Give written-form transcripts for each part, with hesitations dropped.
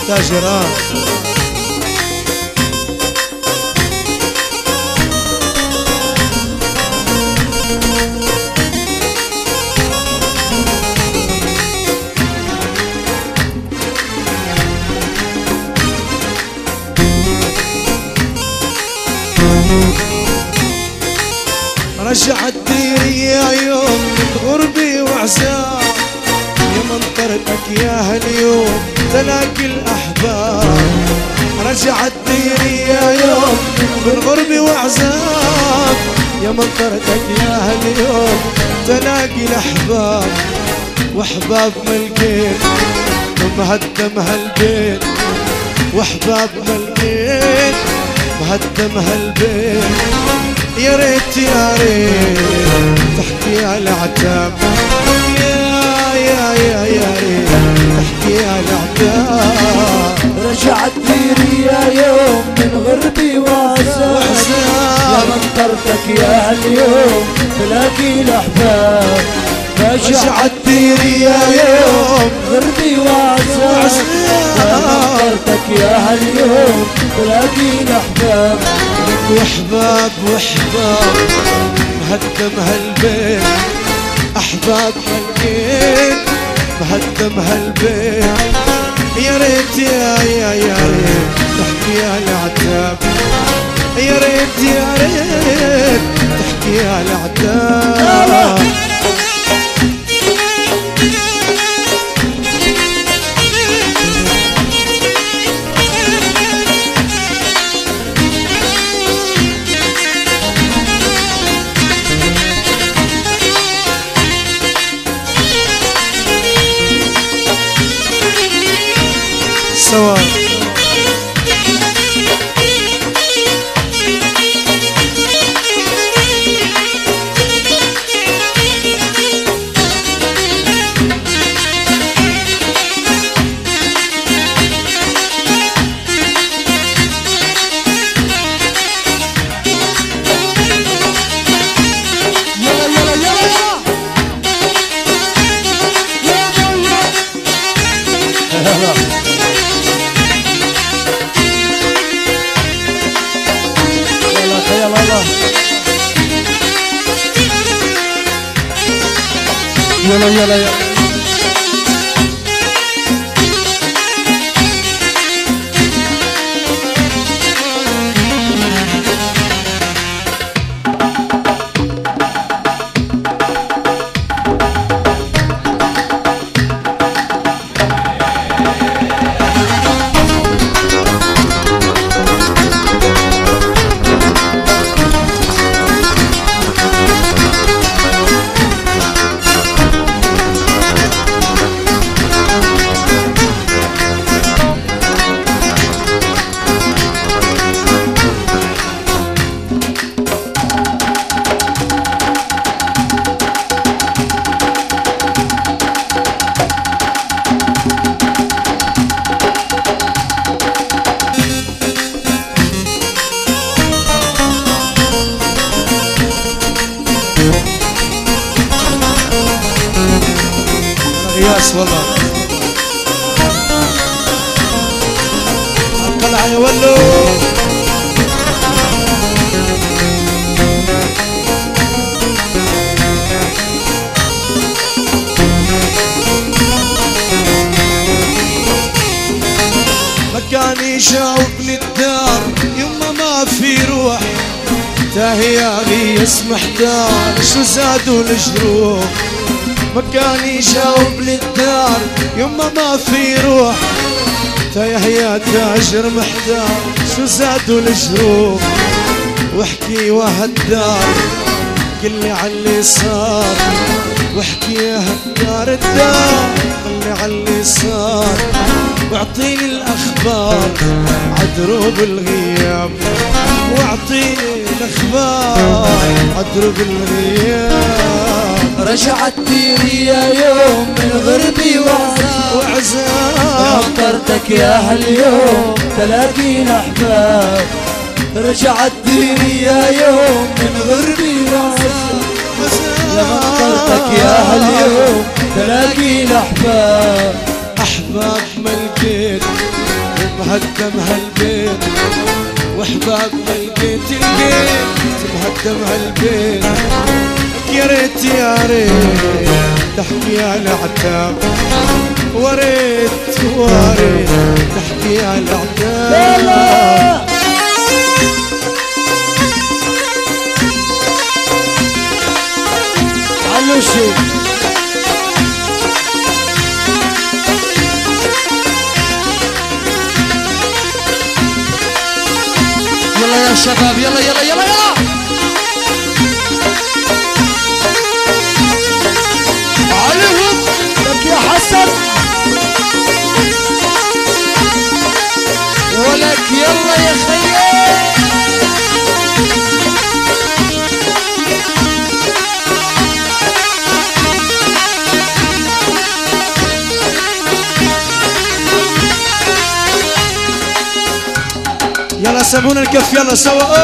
تاجران رجعت ديري يا يوم من غربي وعزاب، يا منطرتك يا هاليوم تلاقي الأحباب. رجعت ديري يا يوم من غربي وعزاب، يا منطرتك يا هاليوم تلاقي الأحباب. وأحباب ملقيت مهدم هالبيت، وأحباب ملقيت مهدم هالبيت. يا ريت يا ريت تحكي على العتاب، يا ريت تحكي على العتاب. رجعت ديري يا يوم من غربي وعزاب، يا منطرتك يا هاليوم تلاقي الأحباب. رجعت ديري يا يوم غربي وعزاب، يا منطرتك يا هاليوم تلاقي الأحباب. وحباب وحباب مهدم هالبيت، أحباب ملقيت مهدم هالبيت. يا ريت يا ريت تحكي على العتاب، يا ريت يا ريت تحكي على العتاب. سوا يلا يلا يلا. ياس والله القلعة يا ولو. مكاني جاوبني الدار يما ما في روح، تاهيالي اسمح دار شو زادوا الجروح. مكاني جاوب للدار يما ما في روح، يا تاجر محتار شو زادوا الجروح. واحكي وهالدار قلي عاللي صار، واحكي يا هالدار الدار قلي عاللي صار. واعطيني الاخبار عدروب الغياب، واعطيني الاخبار عدروب الغياب. رجعت ديري يا يوم من غربي وعزاب، يا منطرتك يا هاليوم تلاقي الأحباب. رجعت ديري يا يوم من غربي وعزاب، يا منطرتك يا هاليوم تلاقي الأحباب. أحباب ملقيت مهدم هالبيت يا ريت يا ريت تحكي على عتاب وريت وريت تحكي على عتاب علوشي يلا يا شباب يلا يلا يلا يلا عليهم لك يا حسن ولك يلا يا خيال يلا سمونا الكف يلا سوا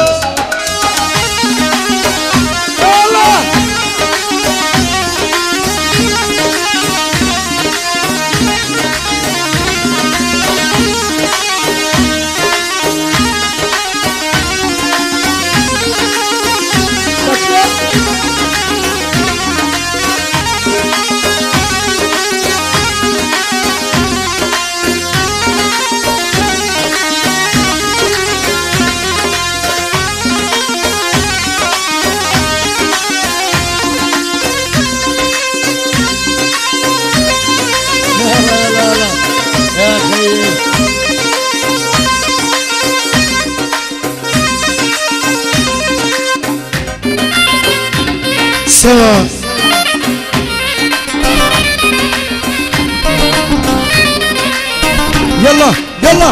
سوا يلا يلا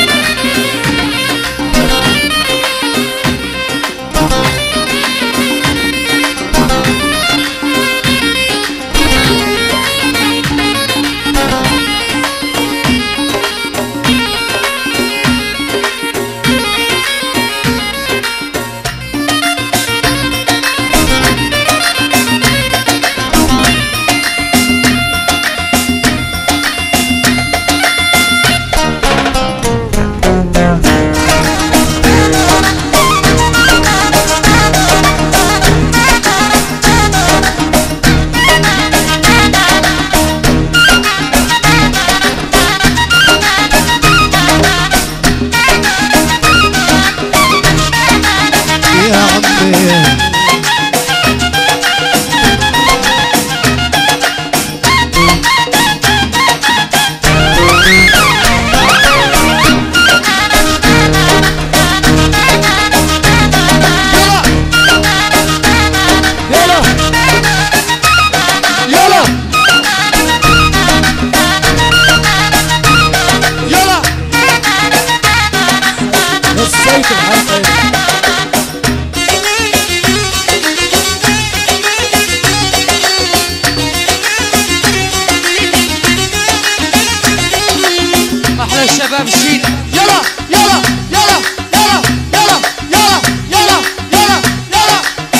الشباب شيل يلا يلا يلا يلا يلا يلا يلا يلا يلا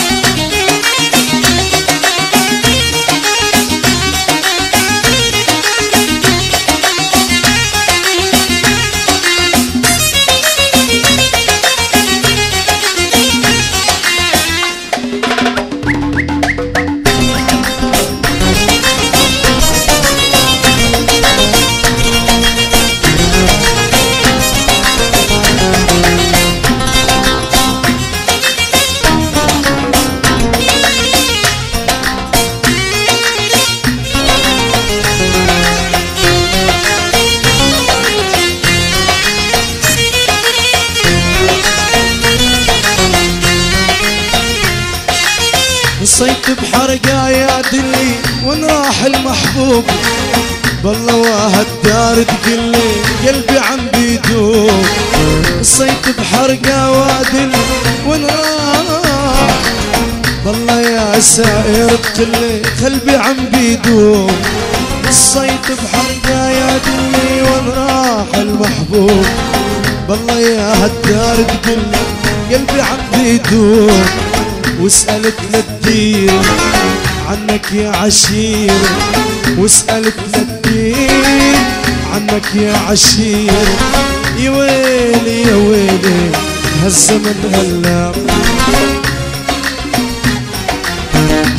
صيت بحرقة يا دلي وين راح المحبوب بالله وهالدار تقلي قلبي عم بيدوب صيت بحرقة وادلي وين راح بالله يا سائر تقلي قلبي عم بيدوب صيت بحرقة يا دلي وين راح المحبوب بالله يا هالدار تقلي قلبي عم بيدوب واسألت للدير عنك يا عشير واسألت للدير عنك يا عشير يا ويلي يا ويلي هالزمن هلا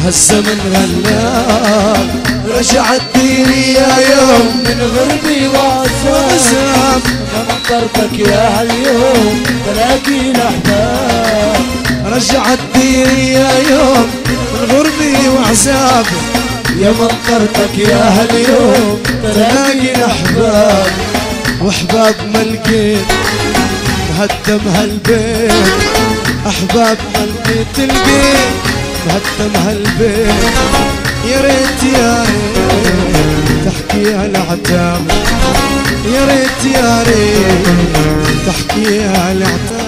هالزمن غلاب رجعت ديري يا يوم من غربي وعذاب منطرتك يا هاليوم تلاقي الأحباب رجعت ديري يا يوم من غربي وعذاب يا منطرتك يا هاليوم تلاقي الأحباب وأحباب ما لقيت مهدم هالبيت أحباب ما لقيت البيت مهدم هالبيت يا ريت يا ريت تحكي العتاب يا ريت يا ريت تحكي العتاب